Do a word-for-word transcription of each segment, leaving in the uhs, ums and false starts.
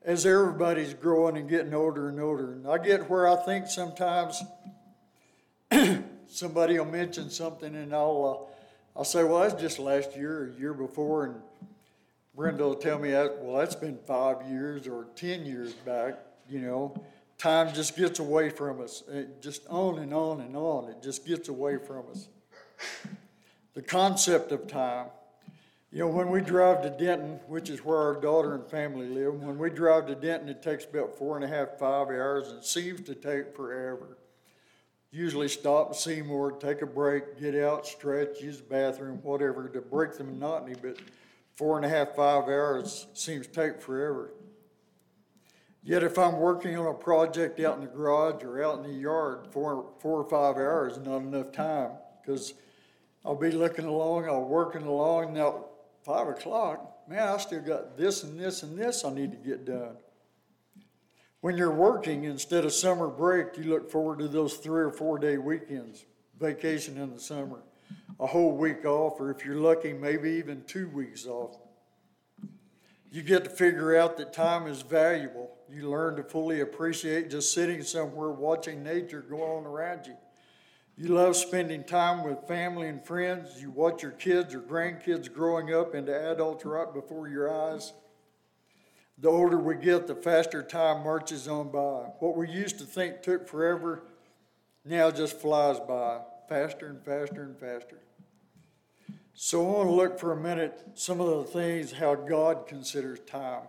as everybody's growing and getting older and older. And I get where I think sometimes somebody will mention something and I'll, uh, I'll say, well, that's just last year or year before. And Brenda will tell me, that, well, that's been five years or ten years back, you know. Time just gets away from us. It just on and on and on. It just gets away from us. The concept of time. You know, when we drive to Denton, which is where our daughter and family live, when we drive to Denton, it takes about four and a half, five hours, and it seems to take forever. Usually stop in Seymour, take a break, get out, stretch, use the bathroom, whatever, to break the monotony, but four and a half, five hours seems to take forever. Yet if I'm working on a project out in the garage or out in the yard, four, four or five hours is not enough time, because I'll be looking along, I'll working along, now five o'clock, man, I still got this and this and this I need to get done. When you're working, instead of summer break, you look forward to those three or four day weekends, vacation in the summer, a whole week off, or if you're lucky, maybe even two weeks off. You get to figure out that time is valuable. You learn to fully appreciate just sitting somewhere watching nature go on around you. You love spending time with family and friends. You watch your kids or grandkids growing up into adults right before your eyes. The older we get, the faster time marches on by. What we used to think took forever now just flies by, faster and faster and faster. So I want to look for a minute some of the things how God considers time.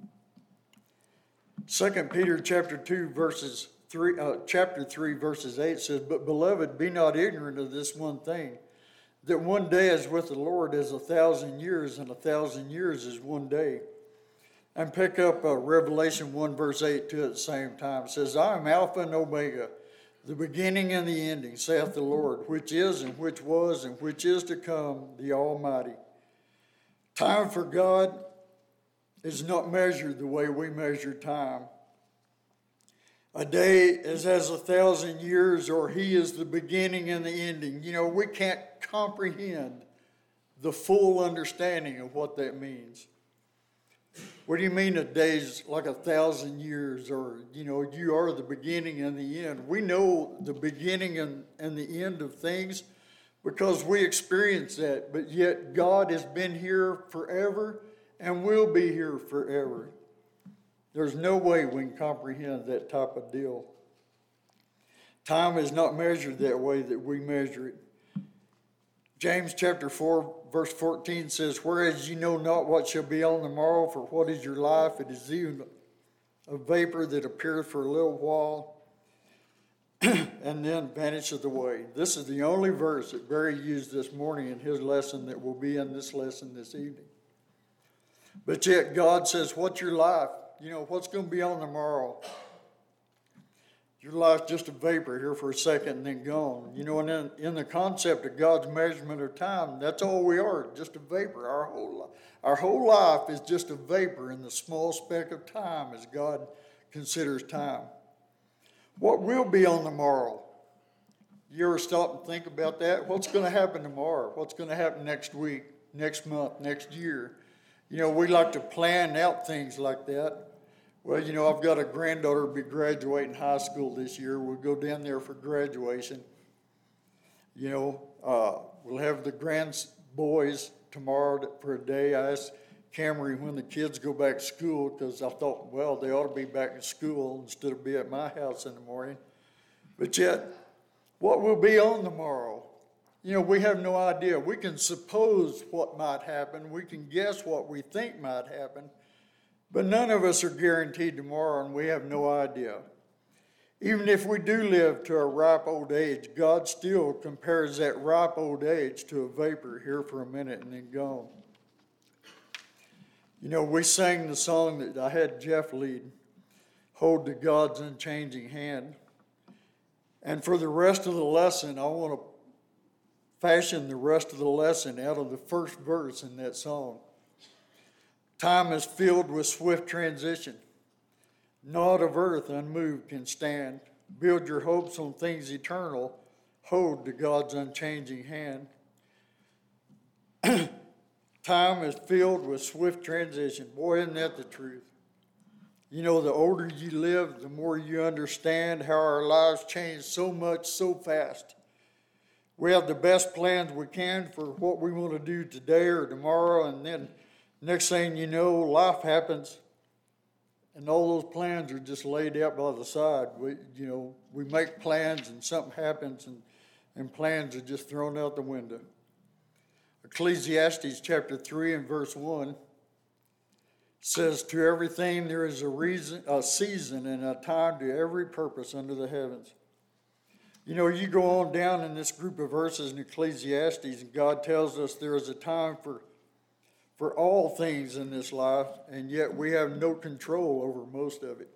Second Peter chapter two verses three, uh, chapter three verses eight says, "But beloved, be not ignorant of this one thing, that one day is with the Lord as a thousand years, and a thousand years is one day." And pick up uh, Revelation one verse eight too at the same time. It says, "I am Alpha and Omega, the beginning and the ending, saith the Lord, which is and which was and which is to come, the Almighty." Time for God is not measured the way we measure time. A day is as a thousand years, or he is the beginning and the ending. You know, we can't comprehend the full understanding of what that means. What do you mean a day's like a thousand years, or, you know, you are the beginning and the end? We know the beginning and, and the end of things because we experience that, but yet God has been here forever and will be here forever. There's no way we can comprehend that type of deal. Time is not measured that way that we measure it. James chapter four, verse fourteen says, "Whereas ye know not what shall be on the morrow, for what is your life? It is even a vapor that appeareth for a little while, and then vanisheth away." This is the only verse that Barry used this morning in his lesson that will be in this lesson this evening. But yet God says, what's your life? You know, what's going to be on the morrow? Your life's just a vapor here for a second and then gone. You know, and in, in the concept of God's measurement of time, that's all we are, just a vapor. Our whole, our whole life is just a vapor in the small speck of time as God considers time. What will be on the morrow? You ever stop and think about that? What's going to happen tomorrow? What's going to happen next week, next month, next year? You know, we like to plan out things like that. Well, you know, I've got a granddaughter who'll be graduating high school this year. We'll go down there for graduation. You know, uh, we'll have the grand boys tomorrow for a day. I asked Camry when the kids go back to school because I thought, well, they ought to be back in school instead of be at my house in the morning. But yet, what will be on tomorrow? You know, we have no idea. We can suppose what might happen. We can guess what we think might happen. But none of us are guaranteed tomorrow, and we have no idea. Even if we do live to a ripe old age, God still compares that ripe old age to a vapor here for a minute and then gone. You know, we sang the song that I had Jeff lead, "Hold to God's Unchanging Hand." And for the rest of the lesson, I want to fashion the rest of the lesson out of the first verse in that song. Time is filled with swift transition. Naught of earth unmoved can stand. Build your hopes on things eternal. Hold to God's unchanging hand. Time is filled with swift transition. Boy, isn't that the truth? You know, the older you live, the more you understand how our lives change so much, so fast. We have the best plans we can for what we want to do today or tomorrow, and then next thing you know, life happens, and all those plans are just laid out by the side. We, you know, we make plans, and something happens, and, and plans are just thrown out the window. Ecclesiastes chapter three and verse one says, "To everything there is a reason, a season, and a time to every purpose under the heavens." You know, you go on down in this group of verses in Ecclesiastes, and God tells us there is a time for, for all things in this life, and yet we have no control over most of it.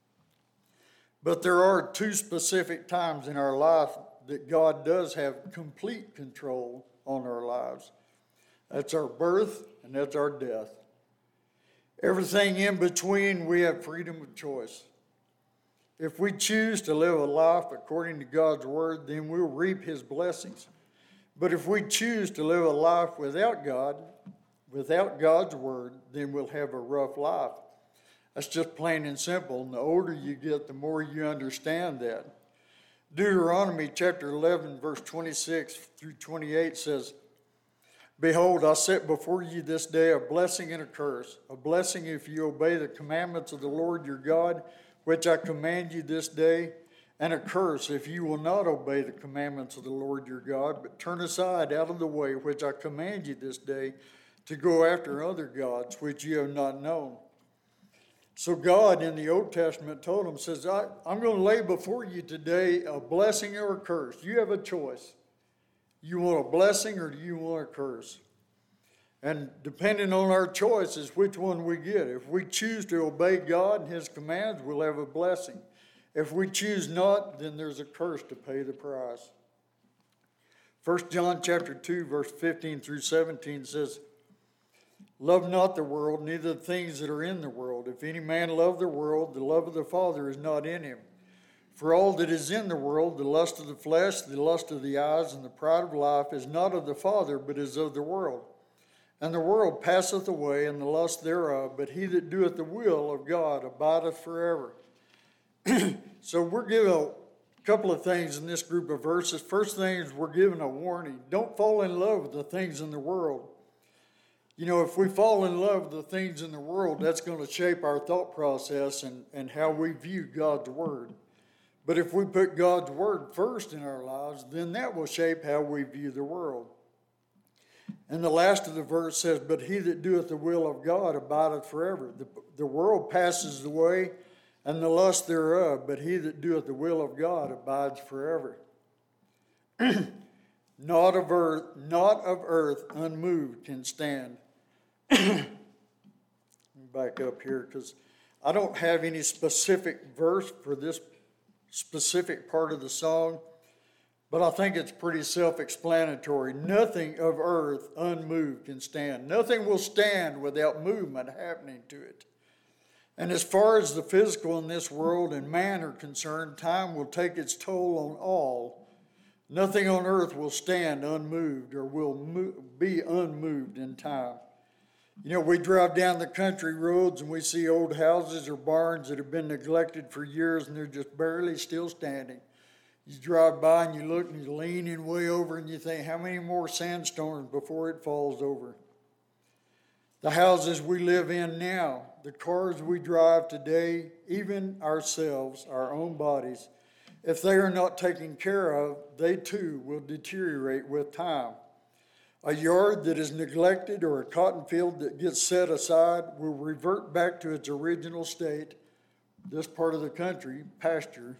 But there are two specific times in our life that God does have complete control on our lives. That's our birth, and that's our death. Everything in between, we have freedom of choice. If we choose to live a life according to God's word, then we'll reap his blessings. But if we choose to live a life without God, without God's word, then we'll have a rough life. That's just plain and simple. And the older you get, the more you understand that. Deuteronomy chapter eleven, verse twenty-six through twenty-eight says, "Behold, I set before you this day a blessing and a curse. A blessing if you obey the commandments of the Lord your God, which I command you this day, and a curse if you will not obey the commandments of the Lord your God, but turn aside out of the way which I command you this day, to go after other gods which you have not known." So God in the Old Testament told him, says, I, I'm going to lay before you today a blessing or a curse. You have a choice. You want a blessing or do you want a curse? And depending on our choices, which one we get. If we choose to obey God and his commands, we'll have a blessing. If we choose not, then there's a curse to pay the price. First John chapter two, verse fifteen through seventeen says, "Love not the world, neither the things that are in the world. If any man love the world, the love of the Father is not in him. For all that is in the world, the lust of the flesh, the lust of the eyes, and the pride of life, is not of the Father, but is of the world. And the world passeth away, and the lust thereof, but he that doeth the will of God abideth forever." So we're given a couple of things in this group of verses. First thing is we're given a warning. Don't fall in love with the things in the world. You know, if we fall in love with the things in the world, that's going to shape our thought process and, and how we view God's word. But if we put God's word first in our lives, then that will shape how we view the world. And the last of the verse says, "But he that doeth the will of God abideth forever." The, the world passes away, and the lust thereof, but he that doeth the will of God abides forever. Not of earth, not of earth unmoved can stand. Back up here, because I don't have any specific verse for this specific part of the song, but I think it's pretty self-explanatory. Nothing of earth unmoved can stand. Nothing will stand without movement happening to it. And as far as the physical in this world and man are concerned, time will take its toll on all. Nothing on earth will stand unmoved or will move, be unmoved in time. You know, we drive down the country roads and we see old houses or barns that have been neglected for years and they're just barely still standing. You drive by and you look and you're leaning way over and you think, how many more sandstorms before it falls over? The houses we live in now, the cars we drive today, even ourselves, our own bodies, if they are not taken care of, they too will deteriorate with time. A yard that is neglected or a cotton field that gets set aside will revert back to its original state, this part of the country, pasture.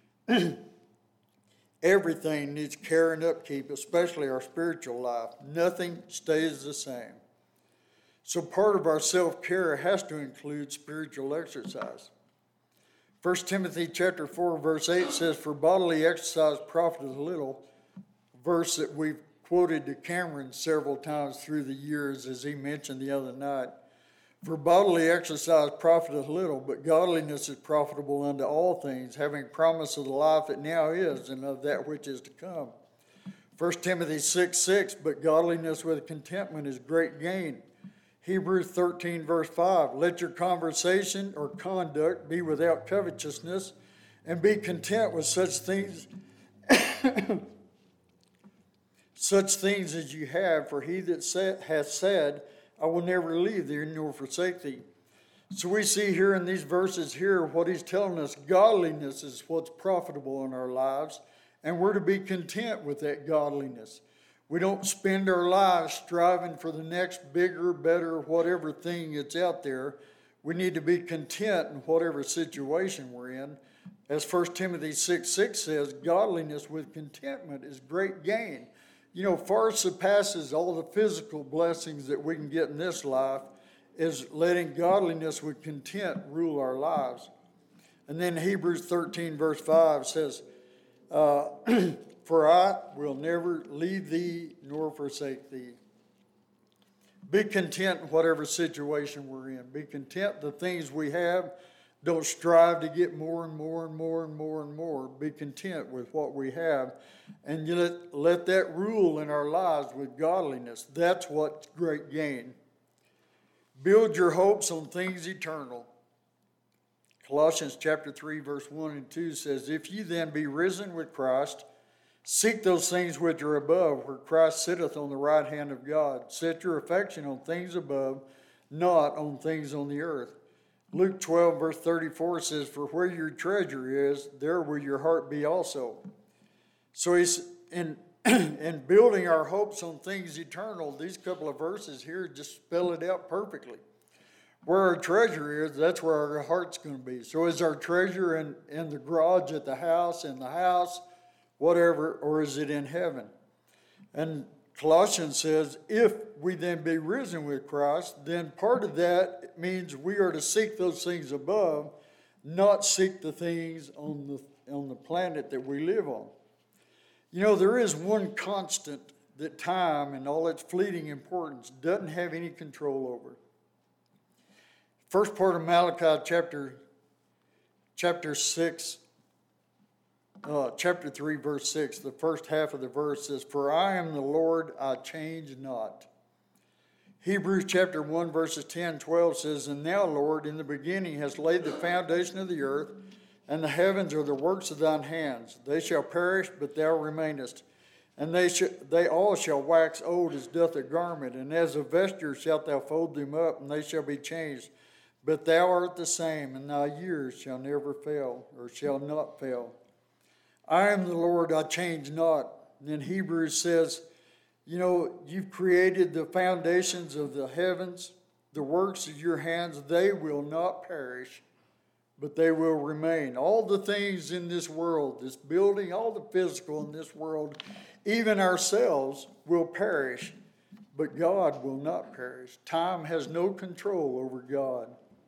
Everything needs care and upkeep, especially our spiritual life. Nothing stays the same. So part of our self-care has to include spiritual exercise. First Timothy chapter four, verse eight says, "For bodily exercise profiteth little," a verse that we've quoted to Cameron several times through the years, as he mentioned the other night. "For bodily exercise profiteth little, but godliness is profitable unto all things, having promise of the life that now is and of that which is to come." First Timothy six six, "But godliness with contentment is great gain. Hebrews thirteen, verse five, let your conversation or conduct be without covetousness, and be content with such things such things as you have, for he that said, hath said, I will never leave thee nor forsake thee. So we see here in these verses here what he's telling us, godliness is what's profitable in our lives, and we're to be content with that godliness. We don't spend our lives striving for the next bigger, better, whatever thing that's out there. We need to be content in whatever situation we're in. As First Timothy six six says, godliness with contentment is great gain. You know, far surpasses all the physical blessings that we can get in this life is letting godliness with content rule our lives. And then Hebrews thirteen verse five says, uh, for I will never leave thee nor forsake thee. Be content in whatever situation we're in. Be content the things we have. Don't strive to get more and more and more and more and more. Be content with what we have. And you let, let that rule in our lives with godliness. That's what's great gain. Build your hopes on things eternal. Colossians chapter three, verse one and two says, if ye then be risen with Christ, seek those things which are above, where Christ sitteth on the right hand of God. Set your affection on things above, not on things on the earth. Luke twelve, verse thirty-four says, for where your treasure is, there will your heart be also. So he's in, in building our hopes on things eternal, these couple of verses here just spell it out perfectly. Where our treasure is, that's where our heart's going to be. So is our treasure in, in the garage at the house, in the house, whatever, or is it in heaven? And Colossians says, if we then be risen with Christ, then part of that means we are to seek those things above, not seek the things on the, on the planet that we live on. You know, there is one constant that time and all its fleeting importance doesn't have any control over. First part of Malachi chapter, chapter six, Uh, chapter three, verse six, the first half of the verse says, for I am the Lord, I change not. Hebrews chapter one, verses ten, twelve says, and now, Lord, in the beginning hast laid the foundation of the earth, and the heavens are the works of thine hands. They shall perish, but thou remainest. And they, sh- they all shall wax old as doth a garment, and as a vesture shalt thou fold them up, and they shall be changed. But thou art the same, and thy years shall never fail, or shall not fail. I am the Lord, I change not. And then Hebrews says, you know, you've created the foundations of the heavens, the works of your hands, they will not perish, but they will remain. All the things in this world, this building, all the physical in this world, even ourselves will perish, but God will not perish. Time has no control over God.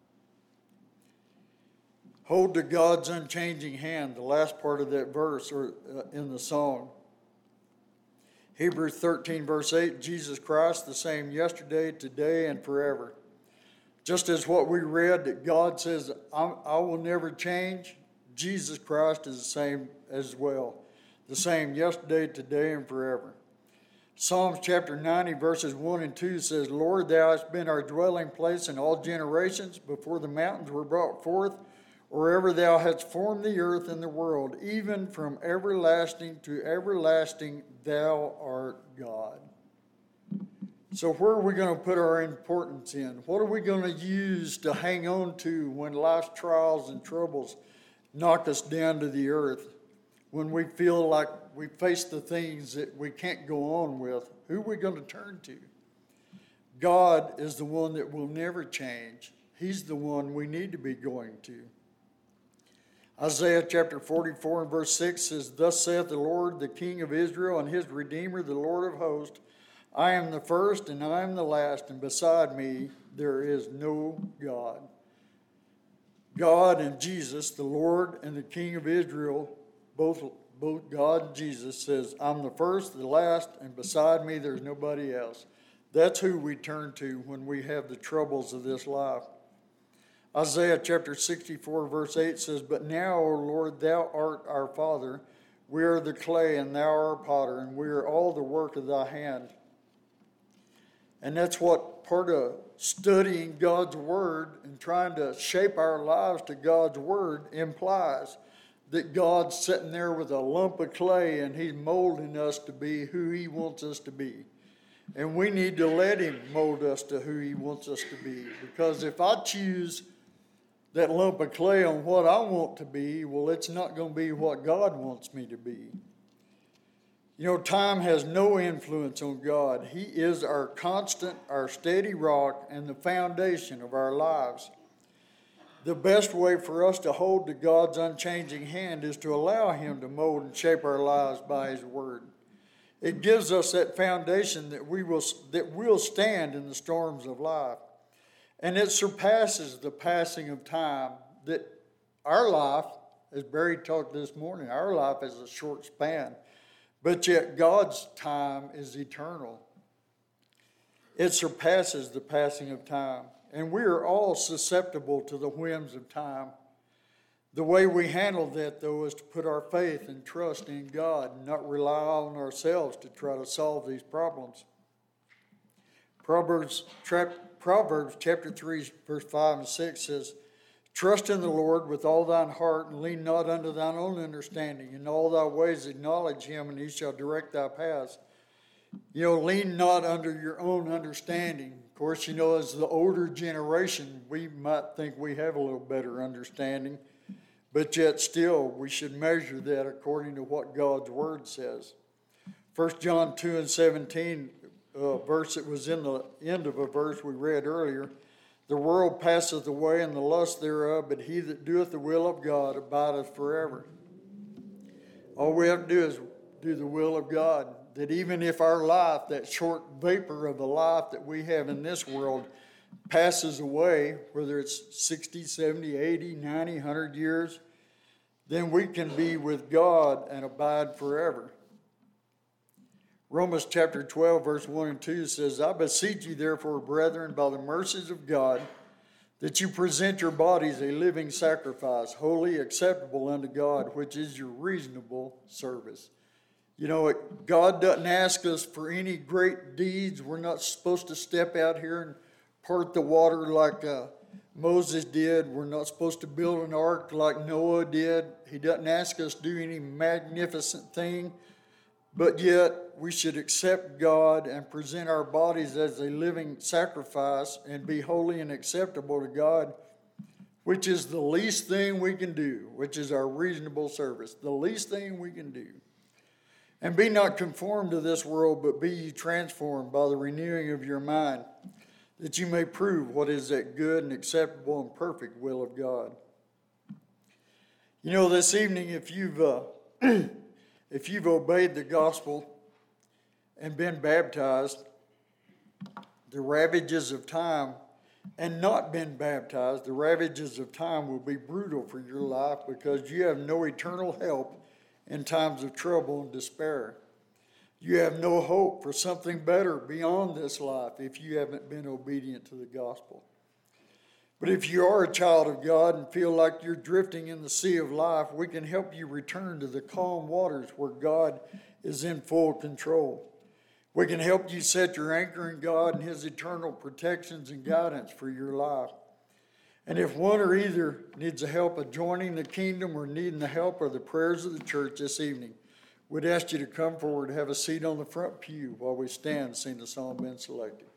Hold to God's unchanging hand, the last part of that verse or uh, in the song. Hebrews thirteen, verse eight, Jesus Christ, the same yesterday, today, and forever. Just as what we read, that God says, I, I will never change, Jesus Christ is the same as well. The same yesterday, today, and forever. Psalms chapter ninety, verses one and two says, Lord, thou hast been our dwelling place in all generations, before the mountains were brought forth, wherever thou hast formed the earth and the world, even from everlasting to everlasting, thou art God. So where are we going to put our importance in? What are we going to use to hang on to when life's trials and troubles knock us down to the earth? When we feel like we face the things that we can't go on with, who are we going to turn to? God is the one that will never change. He's the one we need to be going to. Isaiah chapter forty-four and verse six says, thus saith the Lord, the King of Israel, and his Redeemer, the Lord of hosts, I am the first and I am the last, and beside me there is no God. God and Jesus, the Lord and the King of Israel, both, both God and Jesus, says, I'm the first, the last, and beside me there's nobody else. That's who we turn to when we have the troubles of this life. Isaiah chapter sixty-four, verse eight says, but now, O Lord, thou art our Father. We are the clay, and thou art potter, and we are all the work of thy hand. And that's what part of studying God's Word and trying to shape our lives to God's Word implies that God's sitting there with a lump of clay and He's molding us to be who He wants us to be. And we need to let Him mold us to who He wants us to be. Because if I choose that lump of clay on what I want to be, well, it's not going to be what God wants me to be. You know, time has no influence on God. He is our constant, our steady rock, and the foundation of our lives. The best way for us to hold to God's unchanging hand is to allow Him to mold and shape our lives by His Word. It gives us that foundation that we will that will stand in the storms of life. And it surpasses the passing of time, that our life, as Barry talked this morning, our life is a short span. But yet God's time is eternal. It surpasses the passing of time. And we are all susceptible to the whims of time. The way we handle that, though, is to put our faith and trust in God and not rely on ourselves to try to solve these problems. Proverbs, Proverbs chapter three, verse five and six says, "Trust in the Lord with all thine heart, and lean not unto thine own understanding. In all thy ways acknowledge Him, and He shall direct thy paths." You know, lean not under your own understanding. Of course, you know, as the older generation, we might think we have a little better understanding, but yet still we should measure that according to what God's Word says. First John two and seventeen, a verse that was in the end of a verse we read earlier, "The world passeth away and the lust thereof, but he that doeth the will of God abideth forever." All we have to do is do the will of God. That even if our life, that short vapor of the life that we have in this world, passes away, whether it's sixty, seventy, eighty, ninety, one hundred years, then we can be with God and abide forever. Romans chapter twelve, verse one and two says, "I beseech you therefore, brethren, by the mercies of God, that you present your bodies a living sacrifice, holy, acceptable unto God, which is your reasonable service." You know, God doesn't ask us for any great deeds. We're not supposed to step out here and part the water like uh, Moses did. We're not supposed to build an ark like Noah did. He doesn't ask us to do any magnificent thing. But yet, we should accept God and present our bodies as a living sacrifice and be holy and acceptable to God, which is the least thing we can do, which is our reasonable service. The least thing we can do. "And be not conformed to this world, but be ye transformed by the renewing of your mind, that you may prove what is that good and acceptable and perfect will of God." You know, this evening, if you've uh, if you've obeyed the gospel and been baptized, the ravages of time, and not been baptized, the ravages of time will be brutal for your life, because you have no eternal help in times of trouble and despair. You have no hope for something better beyond this life if you haven't been obedient to the gospel. But if you are a child of God and feel like you're drifting in the sea of life, we can help you return to the calm waters where God is in full control. We can help you set your anchor in God and His eternal protections and guidance for your life. And if one or either needs the help of joining the kingdom or needing the help of the prayers of the church this evening, we'd ask you to come forward and have a seat on the front pew while we stand and sing the song been selected.